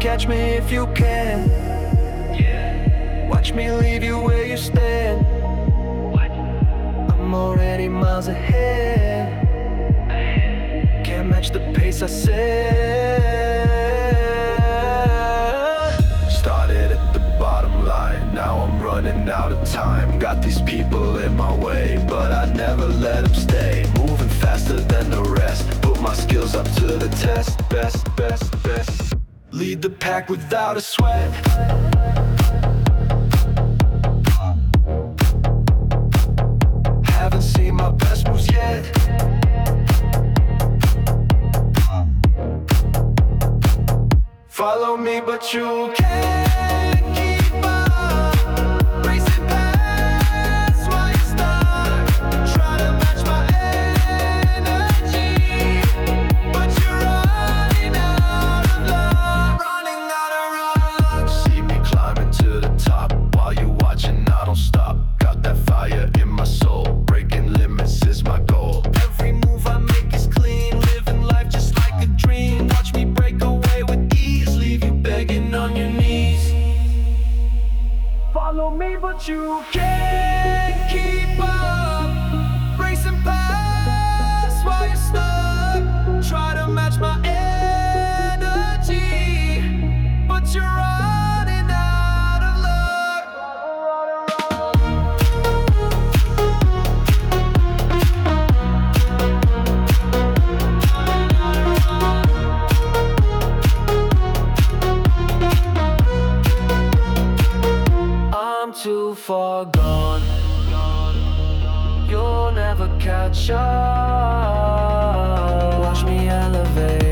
catch me if you can. Watch me leave you where you stand. I'm already miles ahead. Can't match the pace I set. Started at the bottom line, now I'm running out of time. Got these people in my way, but I never let them stay. Moving faster than the rest, put my skills up to the test. Best, best, best. Lead the pack without a sweat. Haven't seen my best moves yet. Follow me, but you can't keep up. Racing past while you're stuck. Try to match my energy, but you're running out of luck. Running out of luck. See me climbing to the top. While you're watching, I don't stop. Got that fire in my soul. Breaking limits is my goal. Every move I make is clean. Living life just like a dream. Watch me break away with ease. Leave you begging on your knees. Follow me, but you can't keep up. Racing past while you're stuck. Try to match my energy, but you're running out of luck. I'm too far gone. You'll never catch up. Watch me elevate.